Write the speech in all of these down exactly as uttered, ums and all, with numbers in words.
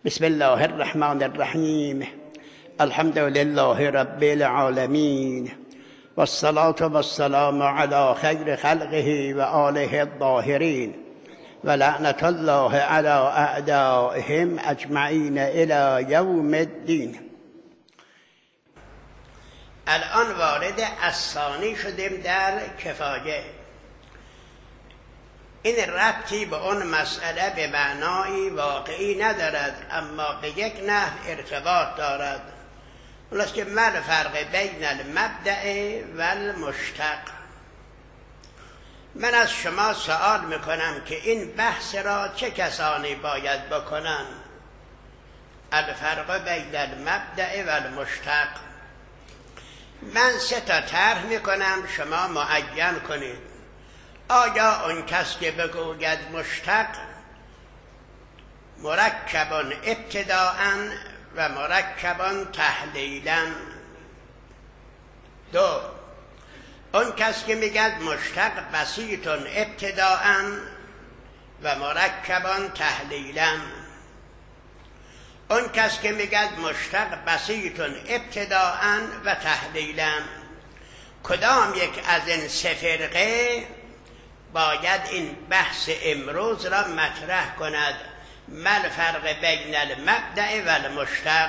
بسم الله الرحمن الرحیم. الحمد لله رب العالمین والصلاة والسلام على خیر خلقه و آله الطاهرین و لعنت الله علی اعدائهم اجمعین الی یوم الدین. الان وارد الثانی شدیم در کفایه. این ربطی به اون مسئله به معنای واقعی ندارد، اما به یک نحو ارتباط دارد. اون که ما فرق بین المبدأ و المشتق. من از شما سوال میکنم که این بحث را چه کسانی باید بکنن؟ الفرق بین المبدأ و المشتق. من سه تا طرح میکنم، شما معین کنید. آیا آن کس که بگوید مشتق مرکب ابتداء و مرکب تحلیلا؟ دو، آن کس که میگد مشتق بسیط ابتداء و مرکب تحلیلا. آن کس که میگد مشتق بسیط ابتداء و تحلیلا. کدام یک از این سه فرقه باید این بحث امروز را مطرح کند؟ ما الفرق بین المبدأ و المشتق؟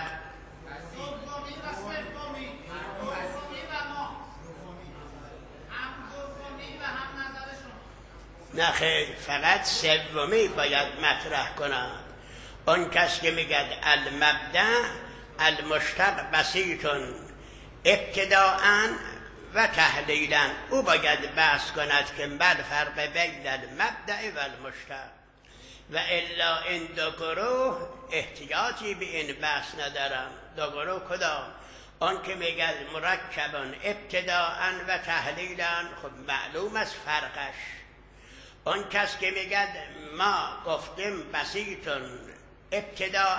نه خیر، فقط سومی باید مطرح کند. اون کس که میگد المبدأ المشتق بسیط ابتداء و تحلیلا، او باید بحث کند که بل فرق بین المبدأ و المشتق. و الا این دو گروه احتیاجی به این بحث ندارم. دو گروه کدام؟ آن که میگد مرکب ابتداء و تحلیلا، خب معلوم است فرقش. آن کس که میگد ما گفتیم بسیط ابتداء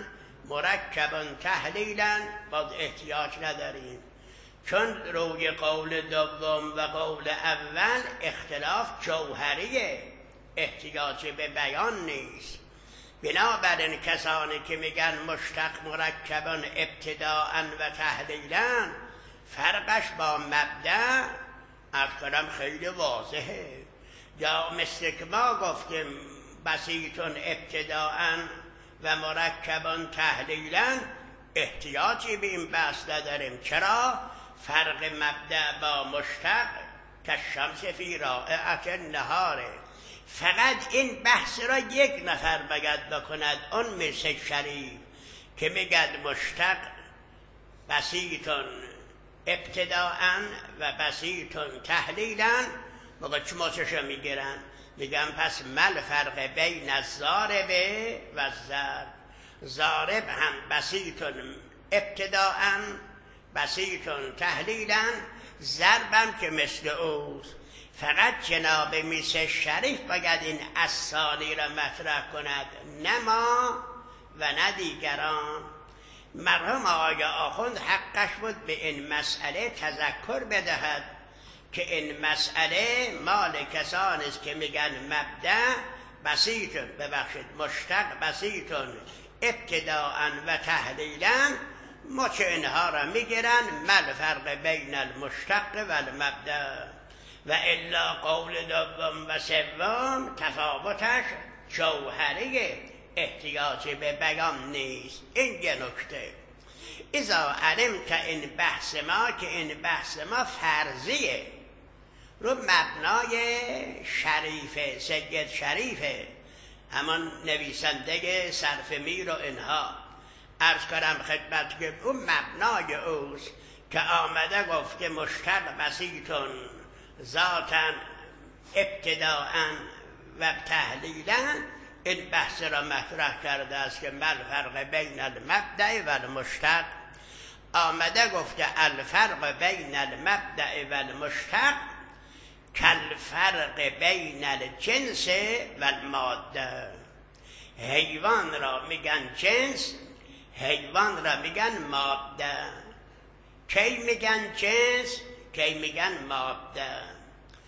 مرکب تحلیلا، باز احتیاج نداریم، چون روی قول دوم و قول اول اختلاف جوهریه، احتیاج به بیان نیست. بنابراین کسانی که میگن مشتق مرکب ابتداء و تحلیلا، فرقش با مبدأ از کلام خیلی واضحه. یا مثل که ما گفتیم بسیط ابتداء و مرکب تحلیلا، احتیاجی به این بحث نداریم. چرا؟ فرق مبدأ با مشتق که شمس فی رائعة النهاره. فقط این بحث را یک نفر باید بکند، اون مثل شریف که میگد مشتق بسیط ابتداء و بسیط تحلیلا. موقع چما چشم میگیرن؟ میگن پس مل فرق بین الضارب و الضرب. ضارب هم بسیط ابتداء بسیط تحلیلا، ضربم که مثل اوست. فقط جناب میس شریف باید این الثانی را مطرح کند، نه ما و نه دیگران. مرحوم آقای آخوند حقش بود به این مسئله تذکر بدهد که این مسئله مال کسانی است که میگن مبدأ بسیط، ببخشید مشتق بسیط ابتداء و تحلیلا، مچ اینها را میگیرن مل فرق بین المشتق و المبدأ. و الا قول دوم و سوم تفاوتش جوهری، احتیاج به بیان نیست. این یه نکته. اذا علمت این بحث ما که این بحث ما فرضیه، رو مبنای شریفه، سید شریفه، همان نویسنده صرف میر و اینها. عرض کنم خدمت که اون مبنای اوست که آمده گفته مشتق بسیطون ذاتا ابتداء و تحلیلا. این بحث را مطرح کرده است که ما الفرق بین المبدأ و المشتق. آمده گفته الفرق بین المبدأ و المشتق کالفرق بین الجنس و الماده. حیوان را میگن جنس، حیوان را میگن ماده. کی میگن جنس؟ کی میگن ماده.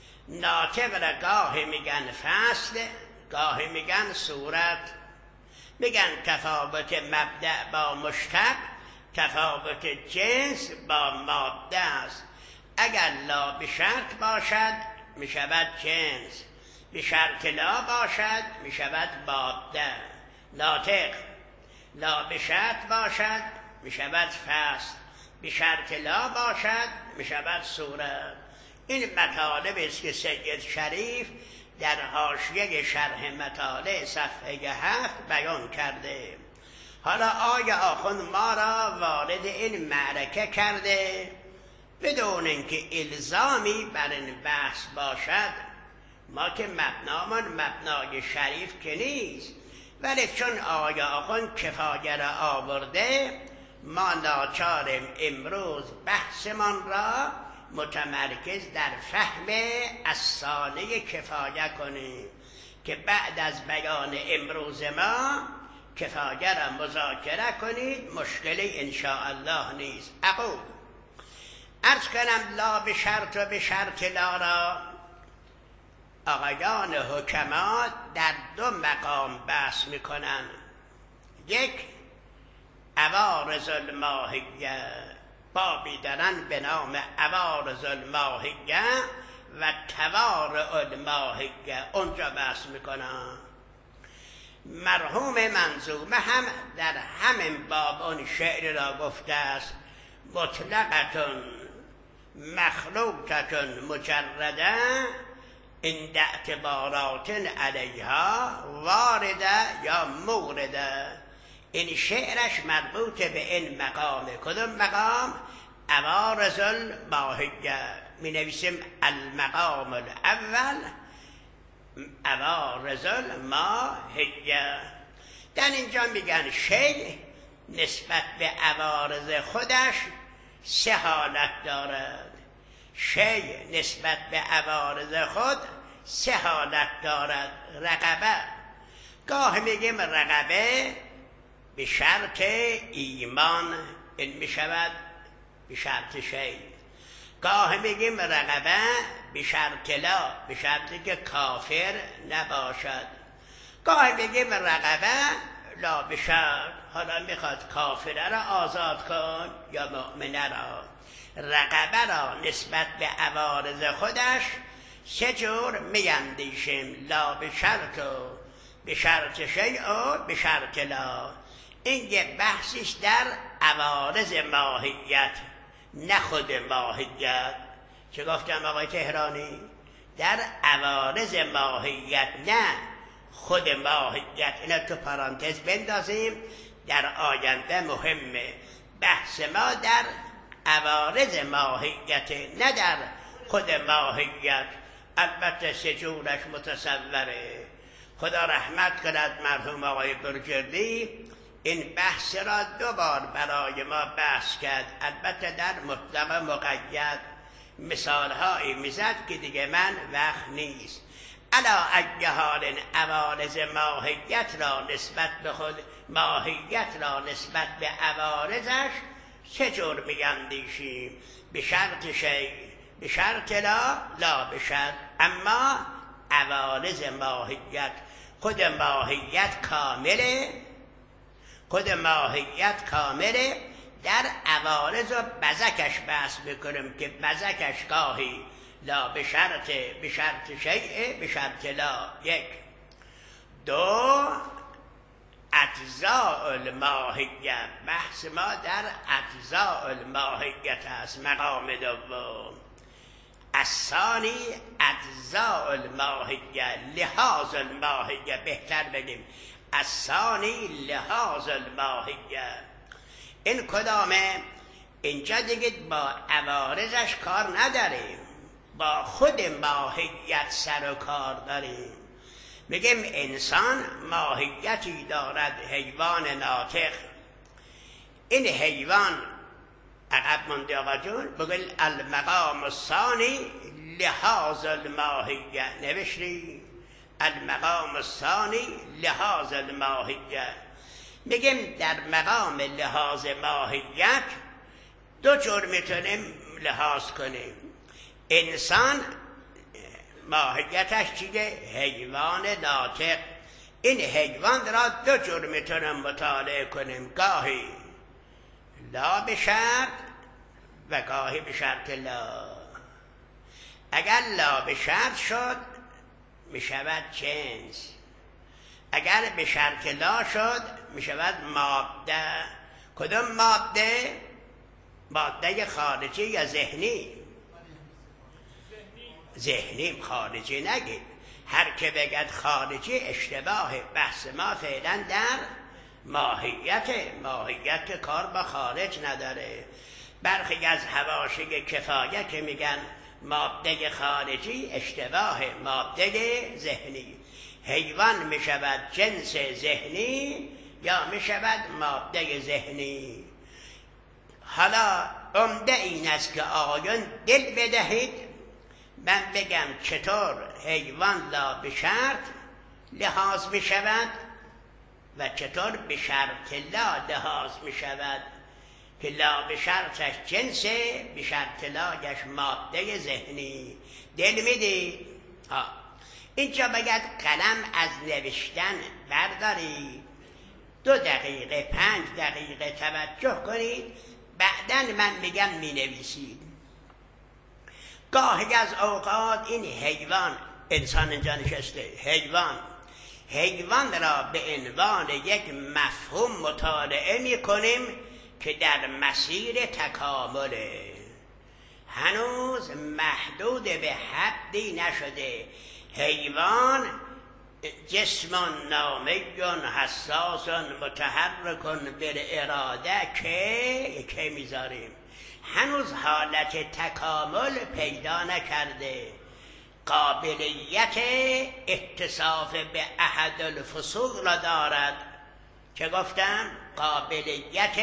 ناطق را گاهی میگن فصل، گاهی میگن صورت. میگن تفاوت مبدأ با مشتق تفاوت جنس با ماده است. اگر لا به شرط باشد می شود جنس، به شرط لا باشد می شود ماده. ناطق لا به شرط باشد می شود فصل، به شرط لا باشد می شود صورت. این مطالب است که سید شریف در حاشیه شرح مطالع صفحه هفت بیان کرده. حالا آیا آخوند ما را وارد این معرکه کرده بدون اینکه الزامی بر این بحث باشد؟ ما که مبنامون مبنای شریف که نیست، ولی چون آیا آخوند کفایه را آورده ما ناچاریم امروز بحثمان را متمرکز در فهم افسانه کفایه کنیم که بعد از بیان امروز ما کفایه را مذاکره کنید، مشکلی انشاءالله نیست. اقول عرض کنم لا به شرط و به شرط لا را آقایان حکما در دو مقام بحث میکنن. یک عوارض الماهیه، بابی دارن به نام عوارض الماهیه و توارع الماهیه، اونجا بحث میکنن. مرحوم منظومه هم در همین باب اون شعر را گفته است: مطلقتون مخلوقتون مجرده این اعتبارات علیها وارده یا مورده. این شعرش مربوط به این مقامه. کدوم مقام؟ عوارض الماهیه. می نویسیم المقام الاول عوارض الماهیه. در اینجا میگن شیء نسبت به عوارض خودش سه حالت دارد. شیء نسبت به عوارض خود سه حالت دارد. رقبه، گاه میگیم رقبه به شرط ایمان، این میشود به شرط شیء. گاه میگیم رقبه به شرط لا، به شرطی که کافر نباشد. گاه میگیم رقبه لا به شرط، حالا میخواد کافره را آزاد کن یا مؤمنه را. رقبه را نسبت به عوارض خودش سه جور میاندیشیم: لا به شرط و به شرط شیء و به شرط لا. این یه بحثیش در عوارض ماهیت، نه خود ماهیت. چه گفتم آقای تهرانی؟ در عوارض ماهیت، نه خود ماهیت. اینا تو پرانتز بندازیم، در آینده مهمه. بحث ما در عوارض ماهیت، نه در خود ماهیت. البته سه جورش متصوره. خدا رحمت کند مرحوم آقای برجردی این بحث را دو بار برای ما بحث کرد، البته در مطلق مقید مثالهایی میزد که دیگه من وقت نیست. علا ای حال عوارض ماهیت را نسبت به خود ماهیت را نسبت به عوارضش سه جور میاندیشیم: به شرط شیء، به شرط لا، لا به شرط. اما عوارض ماهیت، خود ماهیت کامله، خود ماهیت کامله. در عوارض و بزکش بحث بکنیم که بزکش گاهی لا به شرط، به شرط شیء، به شرط لا. یک. دو اجزاء الماهیه، بحث ما در اجزاء الماهیت است، مقام دوم. الثانی اجزاء الماهیه، لحاظ الماهیه، بهتر بگیم الثانی لحاظ الماهیه. این کدامه؟ اینجا دیگه با عوارضش کار نداریم، با خود ماهیت سر و کار داریم. میگیم انسان ماهیتی دارد، حیوان ناطق. این حیوان عقب مونده آقا جون، بگل المقام الثانی لحاظ الماهیه. نوشتی المقام الثانی لحاظ الماهیه. میگیم در مقام لحاظ ماهیت دو جور میتونیم لحاظ کنیم. انسان ماهیتش چیه؟ حیوان ناطق. این حیوان را دو جور میتونیم مطالعه کنیم، گاهی لا به شرط و گاهی به شرط لا. اگر لا به شرط شد میشود جنس، اگر به شرط لا شد میشود ماده. کدوم ماده؟ ماده خارجی یا ذهنی؟ ذهنی. خارجی نگید، هر که بگد خارجی اشتباه. بحث ما فعلا در ماهیت ماهیت که کار با خارج نداره. برخی از حواشی کفایه که میگن ماده خارجی، اشتباه. ماده ذهنی. حیوان میشود جنس ذهنی یا میشود ماده ذهنی. حالا عمده این است که آقایان دل بدهید من بگم چطور حیوان لا به شرط لحاظ می شود و چطور به شرط لا لحاظ می شود. که لا به شرطش جنسه، به شرط لاش ماده ذهنی. دل میدید؟ اینجا باید قلم از نوشتن بردارید، دو دقیقه پنج دقیقه توجه کنید، بعداً من میگم می نویسید. گاهی از اوقات این حیوان، انسان اینجا نشسته، حیوان حیوان را به عنوان یک مفهوم مطالعه می کنیم که در مسیر تکامله، هنوز محدود به حدی نشده. حیوان جسم نامی حساس متحرک بالاراده که که میذاریم، هنوز حالت تکامل پیدا نکرده. قابلیت اتصاف به احد الفصول را دارد. چه گفتم؟ قابلیت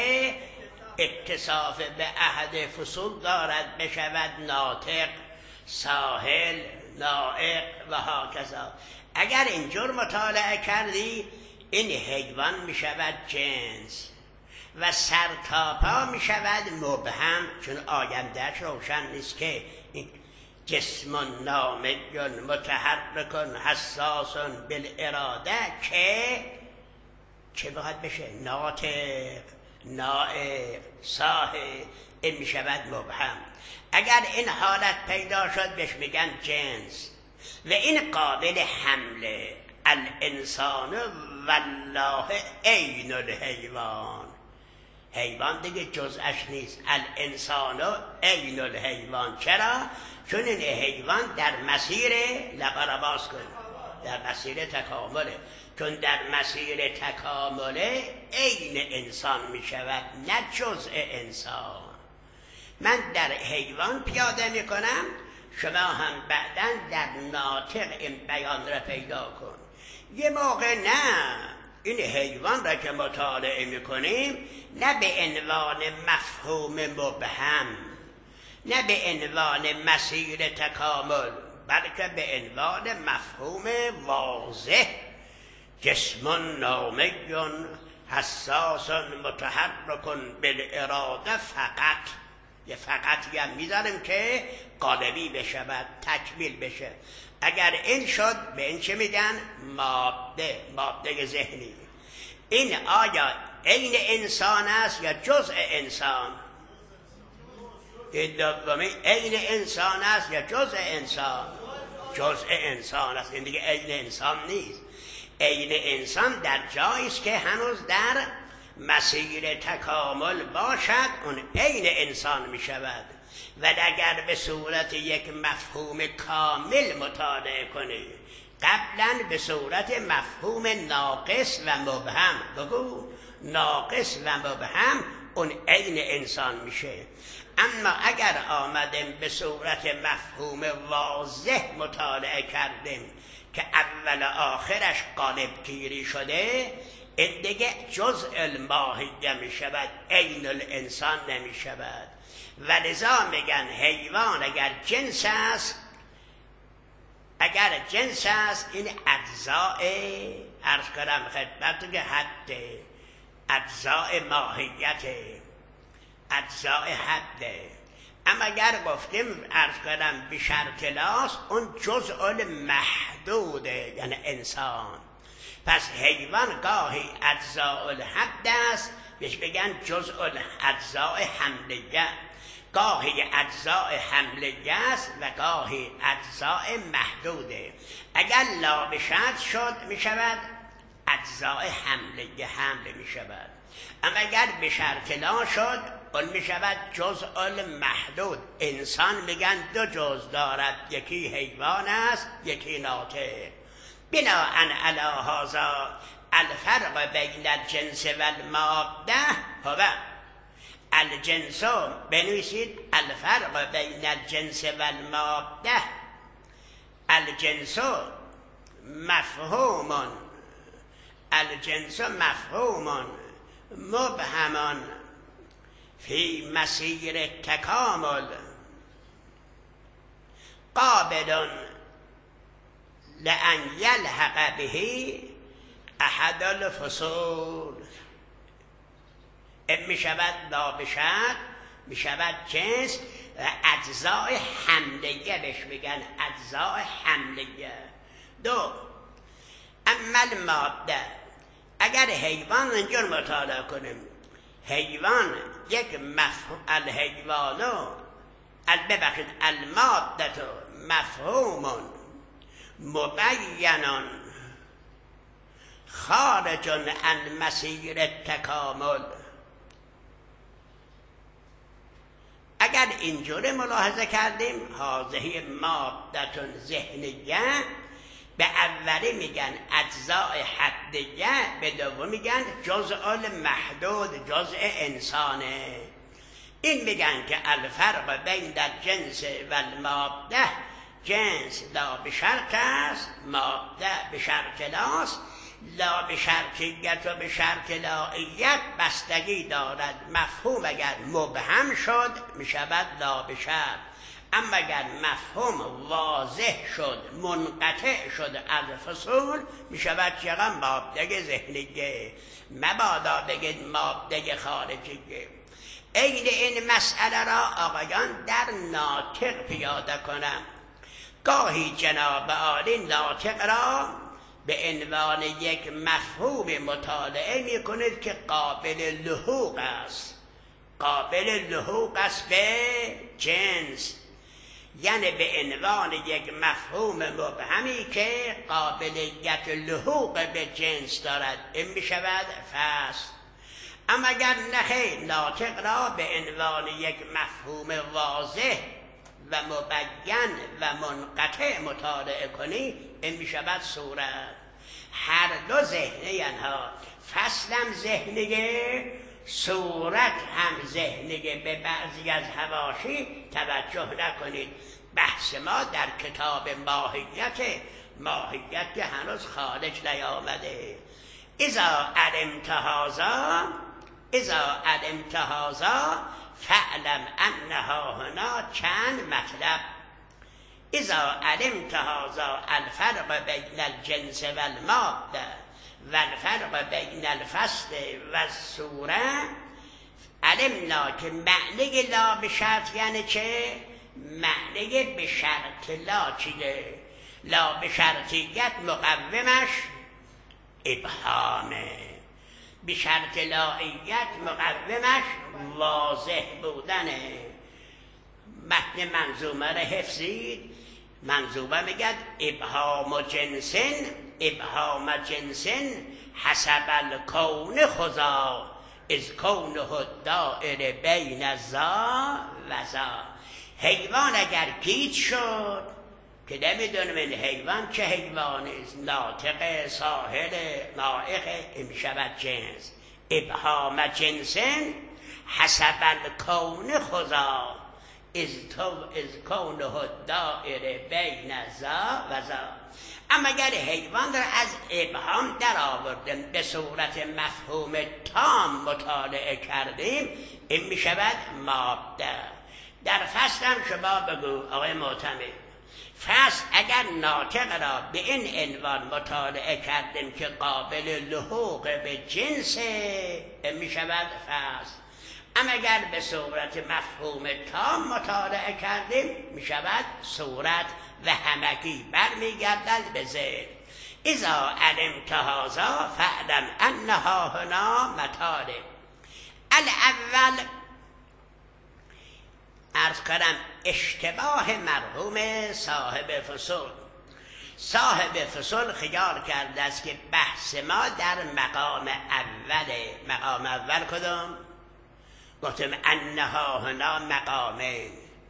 اتصاف به احد فصول دارد، بشود ناطق، ساحل، نائق و هاکذا. اگر اینجور مطالعه کردی این حیوان می شود جنس و سرتاپا می شود مبهم، چون آیندهش روشن نیست که این جسم نامی متحرک حساس بالاراده که چه باید بشه؟ ناطق، نائق، ساحل. این می شود مبهم. اگر این حالت پیدا شد بهش میگن جنس و این قابل حمله. الانسان والله عین الحیوان. حیوان دیگه جزءش نیست. الانسان عین الحیوان. چرا؟ چون این حیوان در مسیر لقا باز کن در مسیر تکامله، چون در مسیر تکامله عین انسان می شود، نه جزء انسان. من در حیوان پیاده می کنم، شما هم بعداً در ناطق این بیان را پیدا کن. یه موقع نه، این حیوان را که مطالعه می کنیم نه به عنوان مفهوم مبهم، نه به عنوان مسیر تکامل، بلکه به عنوان مفهوم واضح. جسم نامی حساس متحرک بالاراده فقط. یه فقط هم میذارم که قالبی بشود، تکمیل بشه. اگر این شد به این چه میگن؟ ماده، ماده ذهنی. این آیا عین انسان است یا جزء انسان؟ این دومی عین انسان است یا جزء انسان؟ جزء انسان است. این دیگه عین انسان نیست. عین انسان در جایی است که هنوز در مسیر تکامل باشد، اون عین انسان می شود. و اگر به صورت یک مفهوم کامل مطالعه کنی، قبلا به صورت مفهوم ناقص و مبهم، بگو ناقص و مبهم، اون عین انسان میشه. اما اگر آمدیم به صورت مفهوم واضح مطالعه کردیم که اول آخرش قالب گیری شده، این دیگه جزء الماهیه می شود، عین الانسان نمی شود. و لذا میگن حیوان اگر جنس است، اگر جنس است این اجزاء، عرض کنم خدمت که حد اجزاء ماهیت، اجزاء حد. اما اگر گفتیم عرض کنم به شرط لاست، اون جزء محدوده، یعنی انسان. پس حیوان گاهی اجزاء الحد است، بهش بگن جزء الاجزاء حملیه، گاهی اجزاء حملیه است و گاهی اجزاء محدوده. اگر لا به شرط شد می شود اجزاء حملیه حمل می شود، اما اگر به شرط لا شد اون می شود جزء المحدود. انسان میگن دو جز دارد، یکی حیوان است یکی ناطق. بناءً علی هذا الفرق بین الجنس و الماده هو الجنس، بنویسید الفرق بین الجنس و الماده، الجنس مفهوم، الجنس مفهوم مبهم فی مسیر تکامل قابل لأن یلحق به احد الفصول. می شود لا به شرط، می شود جنس و اجزاء حملیه بهش میگن اجزاء حملیه. دو، اما الماده، اگر حیوان اینجور مطالعه کنیم، حیوان یک مفهوم، الحیوانو ببخشید الماده مفهوم مبین خارج عن مسیر تکامل. اگر اینجوری ملاحظه کردیم هذه ماده ذهنیه، به اولی میگن اجزاء حدیه، به دوم میگن جزء المحدود، جزء انسانه. این میگن که الفرق بین الجنس و الماده، جنس لا به شرط است، ماده به شرط لاست. لا به شرطیت و به شرط لاییت بستگی دارد. مفهوم اگر مبهم شد می شود لا به شرط، اما اگر مفهوم واضح شد، منقطع شد از فصول، می شود چقدر ماده ذهنیه، مبادا بگید ماده خارجیه. عین این مسئله را آقایان در ناطق پیاده کنم. گاهی جناب عالی ناطق را به عنوان یک مفهوم مطالعه می کنید که قابل لحوق است، قابل لحوق است به جنس، یعنی به عنوان یک مفهوم مبهمی که قابلیت لحوق به جنس دارد، این می شود فصل. اما اگر نخیر ناطق را به عنوان یک مفهوم واضح و مبین و منقطع مطالعه کنی، این می شود صورت. هر دو ذهنی ها، فصلم ذهنیه، صورت هم ذهنیه. به بعضی از حواشی توجه نکنید. بحث ما در کتاب ماهیت، ماهیت که هنوز خارج نیامده. اذا علمت هذا، اذا علمت هذا فعلم انها هنا چند مطلب. اذا علمت هذا الفرق بین الجنس و الماده و الفرق بین الفصل و الصوره، علمنا که معنی لا به شرط یعنی چه؟ معنی به شرط لا چیه؟ لا به شرطیت مقومش ابهامه، به شرط لاییت مقومش واضح بودنه. متن منظومه را حفظید. منظومه میگد ابهام جنسن، ابهام جنسن حسب الکون خذا از کونه دائر بین زا و زا. حیوان اگر گیج شد که نمیدونم این حیوان چه حیوانی است، ناطق، ساحل، نائق، این شود جنس. ابهام جنسن حسب الکون خذا از تو از کونه دائر بین زا و زا. اما اگر حیوان را از ابهام در آوردیم به صورت مفهوم تام مطالعه کردیم، این می شود ماده. در فصل هم شما بگو آقای معتمد، فصل اگر ناطق را به این عنوان مطالعه کردیم که قابل لحوق به جنسه، می شود فصل. اما اگر به صورت مفهوم تام مطالعه کردیم، می شود صورت و همگی برمیگردد به ذهن. اذا علمت هذا فاعلم انها هنا مطالب. الاول عرض کنم اشتباه مرحوم صاحب فصول. صاحب فصول خیال کرده است که بحث ما در مقام اوله. مقام اول کدوم؟ گفتم انها هنا مقامه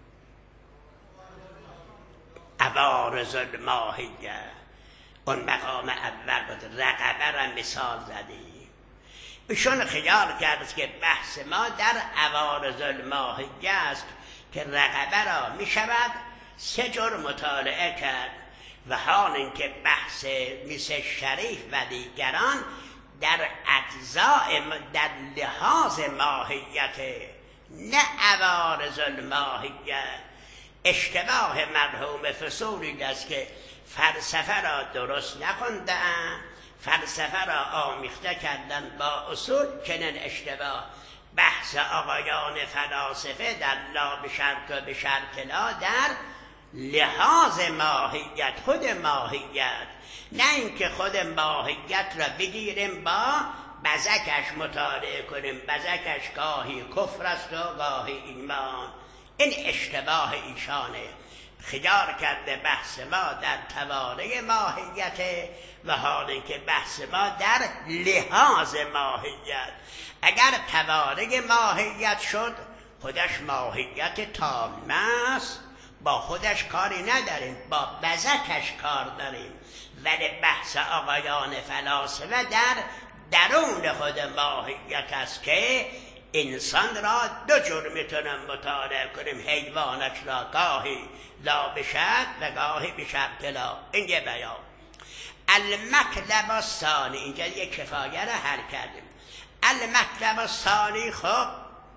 عوارض الماهیه. اون مقام اول بود. رقبه را مثال زدی. ایشون خیال کرد که بحث ما در عوارض الماهیه است که رقبه را می شود سه جور مطالعه کرد و حال اینکه بحث مثل شریف و دیگران در اجزاء در لحاظ ماهیت نه عوارض الماهیه. اشتباه مرحوم فصولی است که فلسفه را درست نخوندن، فلسفه را آمیخته کردن با اصول. چنین اشتباه بحث آقایان فلاسفه در لا به شرط و به شرط لا در لحاظ ماهیت، خود ماهیت، نه اینکه خود ماهیت را بگیریم با بزکش مطالعه کنیم. بزکش گاهی کفر است و گاهی ایمان. این اشتباه ایشانه. خیال کرده بحث ما در توانه ماهیت و حال اینکه بحث ما در لحاظ ماهیت. اگر توانه ماهیت شد خودش ماهیت تامه است، با خودش کاری نداریم، با بزکش کار داریم. ولی بحث آقایان فلاسفه در درون خود ماهیت است که انسان را دو جور میتونم مطالعه کنیم. حیوانش را گاهی لا بشرط و گاهی بشرط لا. این یه بیان. المطلب الثانی، اینجا یک کفایه را حل کردیم. المطلب الثانی، خب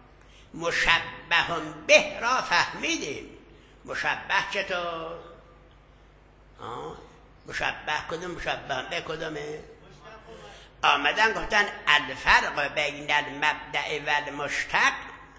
مشبه به را فهمیدیم. مشبه چطور؟ مشبه کدوم؟ مشبه به کدومه؟ آمدن گفتن الفرق بین المبدأ و المشتق.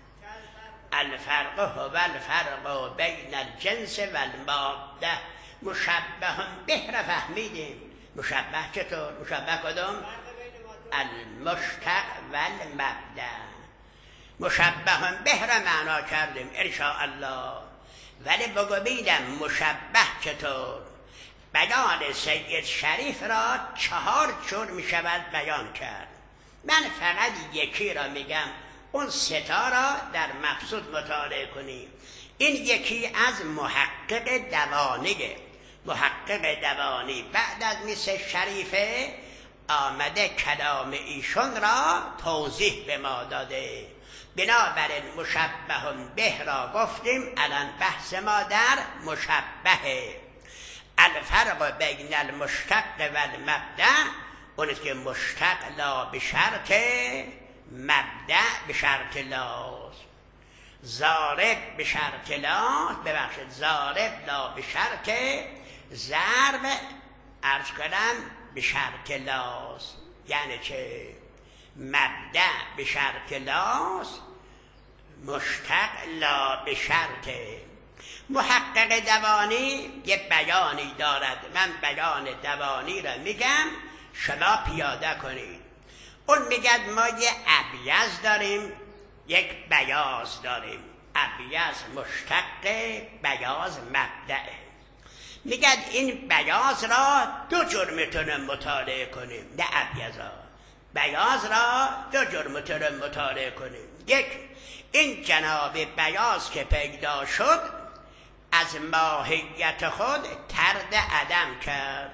الفرق هو الفرق بین الجنس و الماده. مشبه به را فهمیدیم. مشبه چطور؟ مشبه کدوم؟ المشتق و المبدأ. مشبه به را معنا کردیم انشاءالله. ولی بگو بیدم مشبه چطور؟ بیان سید شریف را چهار جور می شود بیان کرد. من فقط یکی را میگم، اون ستا را در مقصود مطالعه کنیم. این یکی از محقق دوانیه. محقق دوانی بعد از مثل شریفه آمده کلام ایشون را توضیح به ما داده. بنابراین مشبه به را گفتیم. الان بحث ما در مشبه. الفرق بین المشتق و المبدأ، اون است که مشتق لا به شرط، مبدأ به شرط لاست. ضارب به شرط لا، ببخشید ضارب لا به شرط، ضرب عرض کنم به شرط لاست. یعنی چه؟ مبدأ به شرط لاست، مشتق لا به شرط. محقق دوانی یه بیانی دارد. من بیان دوانی را میگم، شما پیاده کنید. اون میگد ما یه ابیض داریم، یک بیاض داریم. ابیض مشتق، بیاض مبدأه. میگد این بیاض را دو جور میتونم مطالعه کنیم. نه ابیضا، بیاض را دو جور میتونم مطالعه کنیم. یک، این جناب بیاض که پیدا شد از ماهیت خود ترد عدم کرد.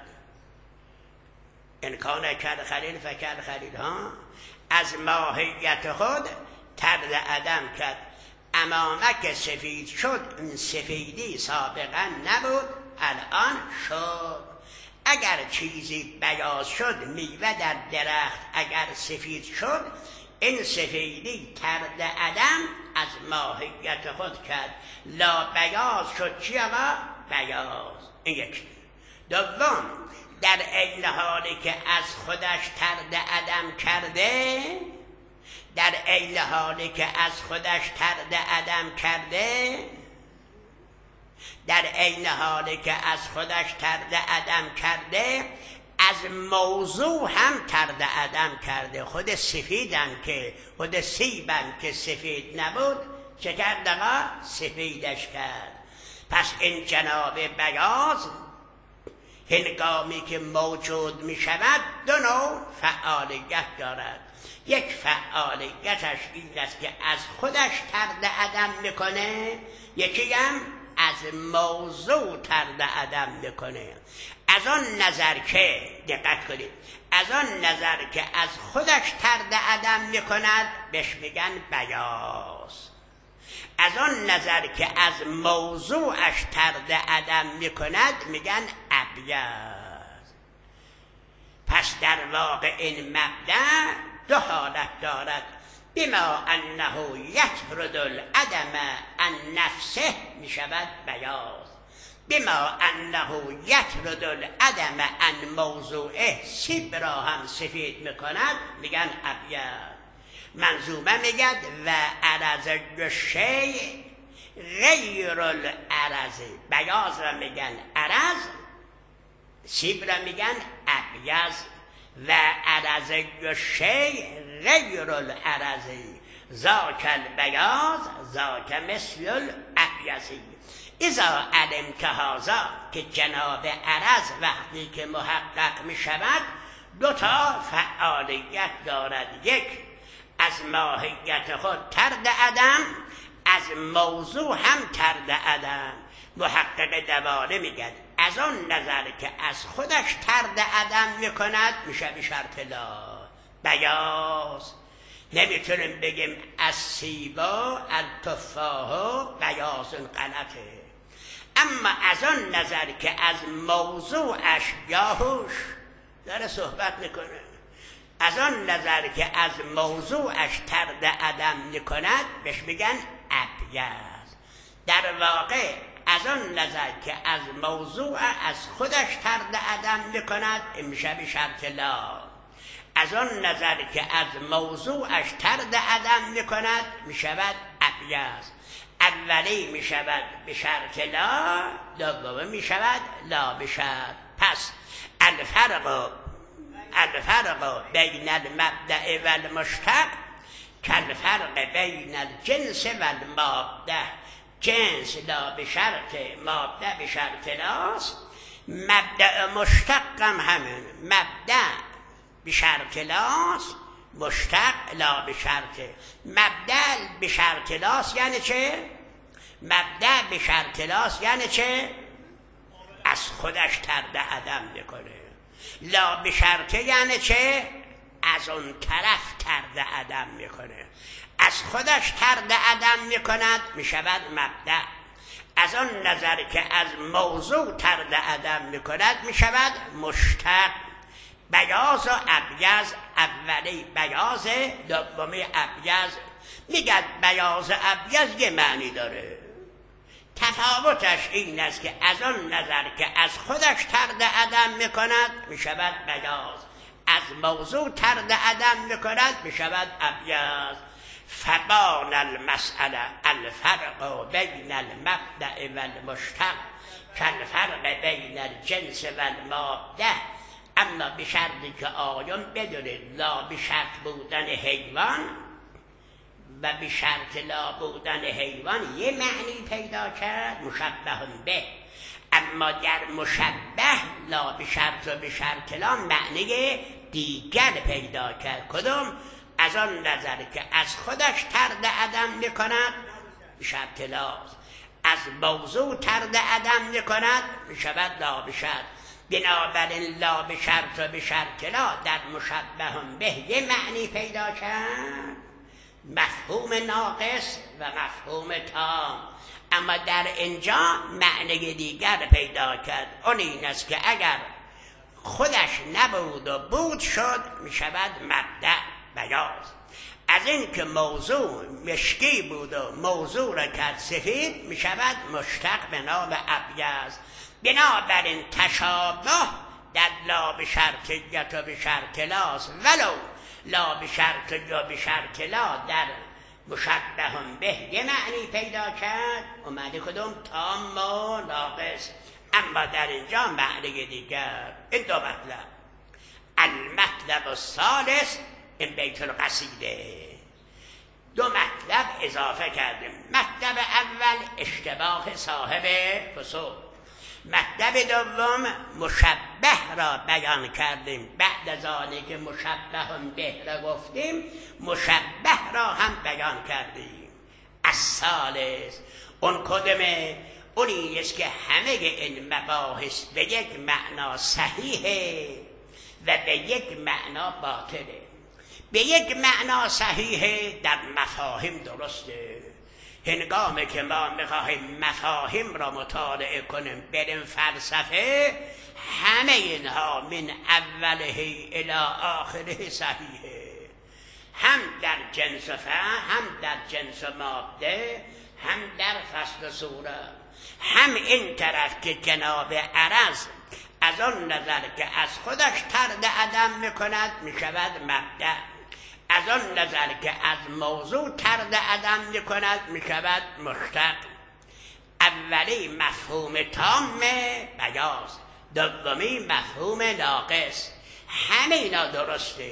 انکان کرد خلیل فکر خلیل ها. از ماهیت خود ترد عدم کرد. امامک سفید شد، این سفیدی سابقا نبود، الان شد. اگر چیزی بیاض شد، میوه در درخت اگر سفید شد، این سفیدی ترد عدم از ماهیت خود کرد. لا بیاض شد. چی آقا؟ بیاض. این یکی. دوم، در عین حالی که از خودش ترد عدم کرده، در عین حالی که از خودش ترد عدم کرده، در عین حالی که از خودش ترد عدم کرده، از موضوع هم طرد عدم کرده. خود سفیدم که خود سیبم که سفید نبود چه کرد آقا؟ سفیدش کرد. پس این جناب بیاض هنگامی که موجود می شود دو نوع فعالیت دارد. یک فعالیتش این است که از خودش طرد عدم میکنه، یکی هم از موضوع طرد عدم میکنه. از آن نظر که دقت کنید، از آن نظر که از خودش طرد عدم میکند بهش میگن بیاض. از آن نظر که از موضوعش طرد عدم میکند میگن ابیض. پس در واقع این مبدأ دو حالت دارد. بما انه یطرد العدم عن نفسه می شود بیاض، بما انه یطرد العدم عن موضوعه سیب را هم سفید میکند میگن ابیض. منظومه میگد و عرض الشیء غیر العرض. بیاض را میگن عرض، سیب را میگن ابیض. و عرض الشیء غیر العرض ذاک البیاض ذاک مثل الابیض. اذا علمت هذا که جناب عرض وقتی که محقق می شود دو تا فعالیت دارد. یک از ماهیت خود طرد عدم، از موضوع هم طرد عدم. محقق دواله میگن از آن نظر که از خودش طرد عدم میکند میشه به شرط لا بیاض. نمیتونیم بگیم از سیبا التفاح بیاض غلطه. اما از آن نظر که از موضوعش یاهوش داره صحبت میکنه، از آن نظر که از موضوعش طرد عدم میکند بهش میگن ابیض. در واقع از آن نظر که از موضوع از خودش طرد عدم میکند میشه به شرط لا. از آن نظر که از موضوعش طرد عدم میکند میشود ابیض. اولی میشود به شرط لا، دومی میشود لا به شرط. پس الفرق الفرق بین المبدأ و المشتق کالفرق بین الجنس و الماده. جنس لا به شرط، ماده به شرط لاست. مبدأ مشتق هم همین، مبدأ به شرط لاست، مشتق لا به شرط. مبدأ به شرط لاست یعنی چه؟ مبدأ به شرط لاست یعنی چه؟ از خودش طرد عدم میکنه. لا به شرط یعنی چه؟ از اون طرف طرد عدم میکنه. از خودش طرد عدم میکند میشود مبدأ. از آن نظر که از موضوع طرد عدم میکند میشود مشتق. بیاض و ابیض، اولی بیاض دومی ابیض. میگد بیاض ابیض یه معنی داره، تفاوتش این است که از آن نظر که از خودش طرد عدم میکند میشود بیاض، از موضوع طرد عدم میکند میشود ابیض. فبان المسئله الفرق بین المبدأ و المشتق کالفرق بین الجنس و الماده. اما به شرطی که آیون بدونید لا به شرط بودن حیوان و به شرط لا بودن حیوان یه معنی پیدا کرد، مشبه به. اما در مشبه لا به شرط و به شرط لا معنی دیگر پیدا کرد. کدوم؟ از آن نظر که از خودش طرد عدم میکند به شرط لاست، از موضوع طرد عدم میکند میشود لا به شرط. بنابراین لا به شرط و به شرط لا در مشبه به یه معنی پیدا کرد، مفهوم ناقص و مفهوم تام. اما در اینجا معنی دیگر پیدا کرد، اون این است که اگر خودش نبود و بود شد میشود مبدأ بیاض. از این که موضوع مشکی بود و موضوع را کرد سفید میشود مشتق به نام ابیض. بنابراین تشابه در لا به شرطیت و به شرط لاست، ولو لا به شرط و به شرط لا در مشبه به یه معنی پیدا کرد، اومده کدوم؟ تام و ناقص. اما در اینجا معنی دیگر. این دو مطلب المطلب الثالث این بیت القصیده. دو مطلب اضافه کردیم. مطلب اول اشتباه صاحب فسوق، مطلب دوم مشبه را بیان کردیم. بعد از آنی که مشبه به را گفتیم مشبه را هم بیان کردیم. الثالث اون کدومه؟ اونی است که همه این مباحث به یک معنا صحیحه و به یک معنا باطله. به یک معنا صحیحه در مفاهیم درسته. هنگامی که ما میخواهیم مفاهیم را مطالعه کنیم بریم فلسفه، همه اینها من اوله الی آخره صحیحه، هم در جنس فهم، هم در جنس ماده، هم در فصل صورت. هم این طرف که جناب عرض از آن نظر که از خودش طرد عدم میکند میشود مبدأ، از آن نظر که از موضوع طرد عدم میکند میشود مشتق. اولی مفهوم تام بیاز، دومی مفهوم ناقص. همه اینا درسته،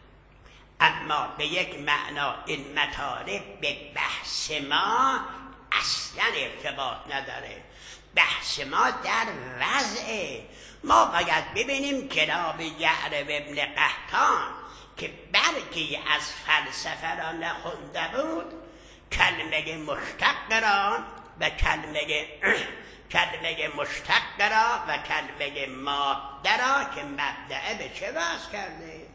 اما به یک معنا این مطالب به بحث ما اصلا ارتباط نداره. بحث ما در وضعه. ما باید ببینیم جناب یعرب ابن قحطان که برگی از فلسفه را نخونده بود، کلمه مشتق را و کلمه کلمه مشتق را و کلمه ماده را که مبدأ به چه وضع کرده.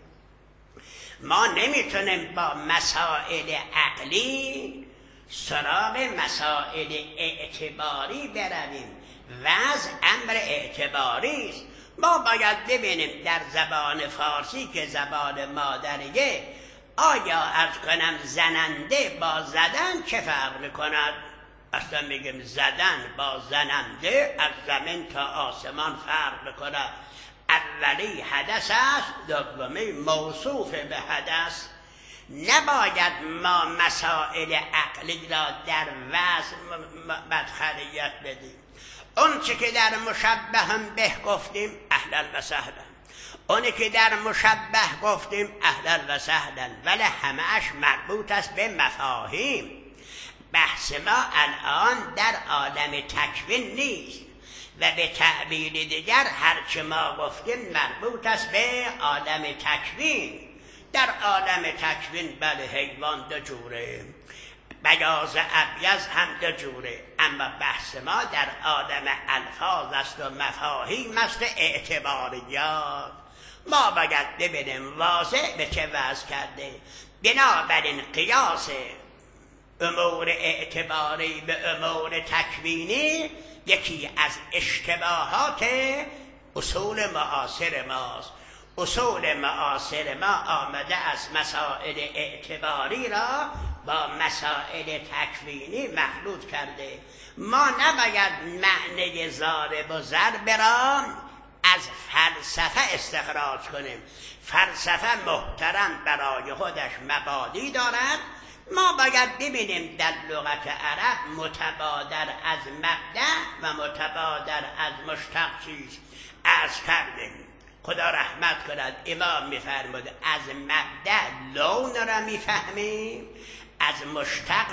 ما نمیتونیم با مسائل عقلی سراغ مسائل اعتباری برویم. وضع امر اعتباری است. ما باید ببینیم در زبان فارسی که زبان مادریه، آیا عرض کنم زننده با زدن چه فرق میکند؟ اصلا میگیم زدن با زننده از زمین تا آسمان فرق میکند. اولی حدث است، دومی موصوف به حدث. نباید ما مسائل عقلی را در وضع مدخلیت بدیم. اون چه که در مشبه هم به گفتیم اهلا و سهلا، اونی که در مشبه گفتیم اهلا و سهلا، ولی همه‌اش مربوط است به مفاهیم. بحث ما الان در عالم تکوین نیست و به تعبیر دیگر هرچه ما گفتیم مربوط است به عالم تکوین. در عالم تکوین بله حیوان دو جوره، بیاض ابیض هم دو جوره، اما بحث ما در عالم الفاظ است و مفاهیم است، اعتباریات. ما باید ببینیم واضح به چه وضع کرده. بنابراین قیاس امور اعتباری به امور تکوینی یکی از اشتباهات اصول معاصر ماست. اصول معاصر ما آمده از مسائل اعتباری را با مسائل تکوینی مخلوط کرده. ما نباید معنی ضارب و ضرب را از فلسفه استخراج کنیم. فلسفه محترم برای خودش مبادی دارد. ما باید ببینیم در لغت عرب متبادر از مبدأ و متبادر از مشتق چیز. عرض کردیم خدا رحمت کند امام میفرمود از مبدأ لون را میفهمیم، از مشتق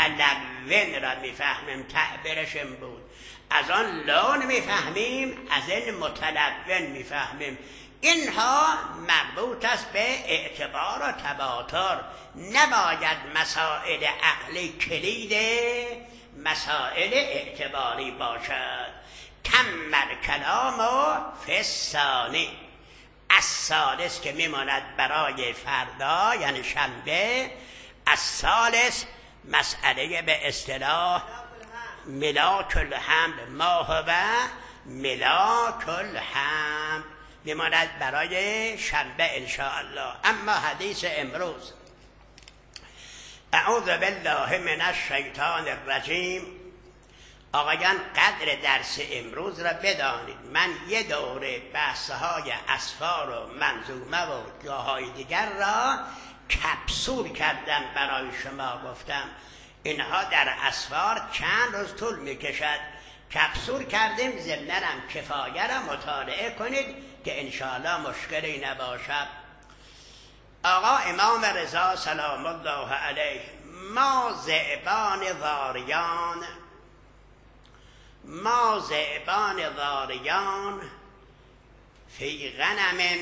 متلون را میفهمیم. تعبیرش این بود، از آن لون میفهمیم، از این متلون میفهمیم. اینها مربوط است به اعتبار و تباتر. نباید مسائل عقلی کلید مسائل اعتباری باشد. تمر کلام و فسانی الثالث که میماند برای فردا یعنی شنبه. الثالث مسئله به اصطلاح ملاک الحمل، ما هو ملاک الحمل میماند برای شنبه انشاءالله. اما حدیث امروز، اعوذ بالله من الشیطان الرجیم. آقایان قدر درس امروز را بدانید. من یه دوره بحث‌های اسفار و منظومه و جاهای دیگر را کپسول کردم برای شما. گفتم اینها در اسفار چند روز طول میکشد کپسول کردیم، ضمناً کفایه را مطالعه کنید که انشاءالله مشکلی نباشد. آقا امام رضا سلام الله علیه: ما ذئبان ضاریان ما ذئبان ضاریان فی غنم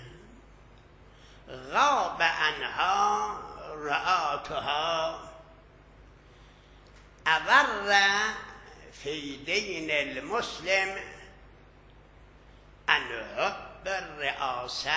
غاب عنها رعاتها اضر فی دین المسلم ان حب الرئاسه.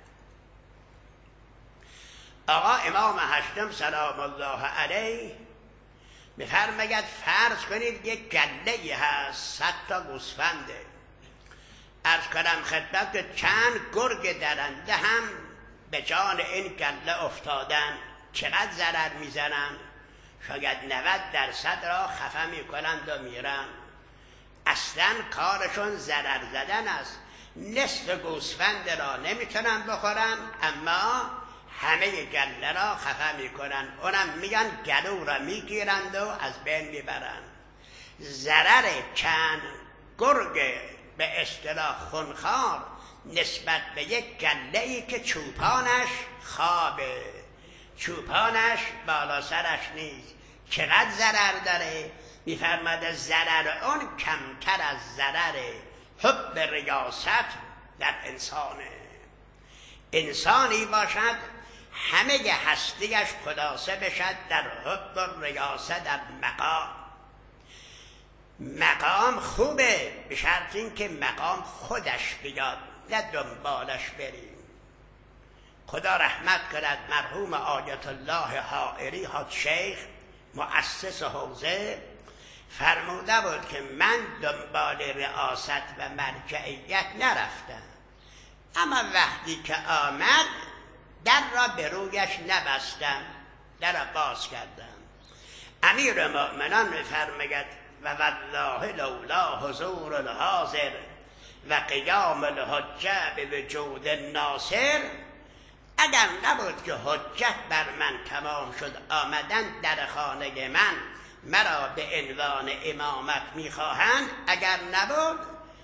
آقا امام هشتم سلام الله علیه میفرماید فرض کنید یک گله هست، صد تا گوسفنده. عرض کنم خدمت که چند گرگ درنده هم به جان این گله افتادن، چقدر ضرر میزنن؟ شاید نود درصد را خفه میکنند و میرن. اصلا کارشون ضرر زدن است. نصف گوسفند را نمیتونن بخورن، اما همه گله را خفه میکنن. اونم میگن گلو را میگیرند و از بین میبرن. ضرر چند گرگ به اصطلاح خونخوار نسبت به یک گله‌ای که چوپانش خوابه، چوپانش بالا سرش نیست، چقدر ضرر داره؟ میفرماید ضرر اون کمتر از ضرر حب ریاست در انسانه. انسانی باشد همه هستیش خلاصه بشد در حب ریاست، در مقام. مقام خوبه به شرط این که مقام خودش بیاد، نه دنبالش بریم. خدا رحمت کند مرحوم آیت الله حائری حاج شیخ مؤسس حوزه فرموده بود که من دنبال رئاست و مرجعیت نرفتم، اما وقتی که آمد در را به رویش نبستم، در را باز کردم. امیر مؤمنان می‌فرماید و والله لولا حضور الحاضر و قیام الحجه به وجود الناصر، اگر نبود که حجت بر من تمام شد، آمدن در خانه من مرا به عنوان امامت میخواهند، اگر نبود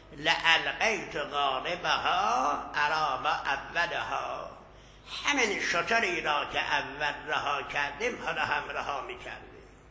لالقیت غالبها ارام اولها، همین شطری را که اول رها کردیم حالا هم رها میکردیم.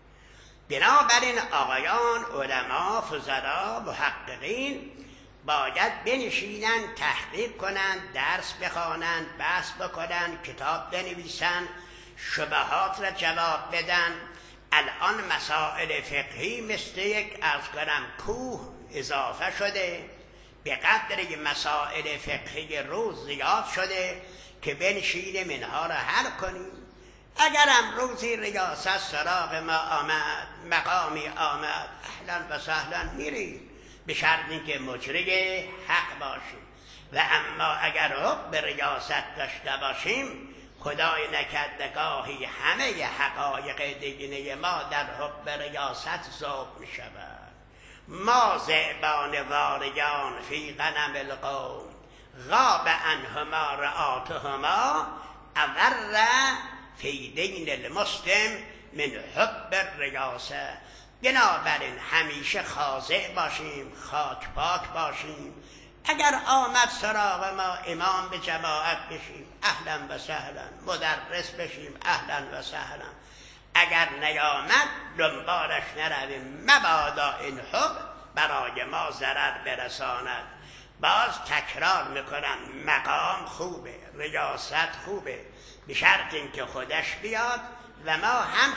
بنابراین آقایان علما، فضلا، محققین باید بنشینند، تحقیق کنند، درس بخوانند، بحث بکنند، کتاب بنویسند، شبهات را جواب بدن. الان مسائل فقهی مثل یک عرض کنم کوه اضافه شده، به قدر مسائل فقهی روز زیاد شده که بنشینیم اینها را حل کنیم. اگرم روزی ریاست سراغ ما آمد، مقامی آمد، اهلا و سهلا میریم، به شرط اینکه مجری حق باشیم. و اما اگر حب ریاست داشته باشیم، خدای نکرده گاهی همه حقایق دینی ما در حب ریاست ذوب می شود. ما ذئبان ضاریان فی غنم القوم غاب عنهما رعاتهما اضر فی دین المسلم من حب الریاسه. بنابراین همیشه خاضع باشیم، خاک پاک باشیم. اگر آمد سراغ ما امام به جماعت بشیم، اهلا و سهلا، مدرس بشیم، اهلا و سهلا. اگر نیامد دنبالش نرویم، مبادا این حب برای ما ضرر برساند. باز تکرار میکنم، مقام خوبه، ریاست خوبه، به شرط اینکه خودش بیاد و ما هم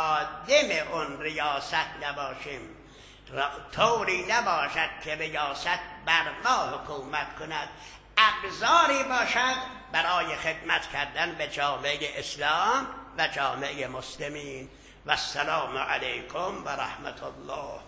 خادم اون ریاست نباشیم. طوری نباشد که ریاست بر ما حکومت کند، ابزاری باشد برای خدمت کردن به جامعه اسلام و جامعه مسلمین. و السلام علیکم و رحمت الله.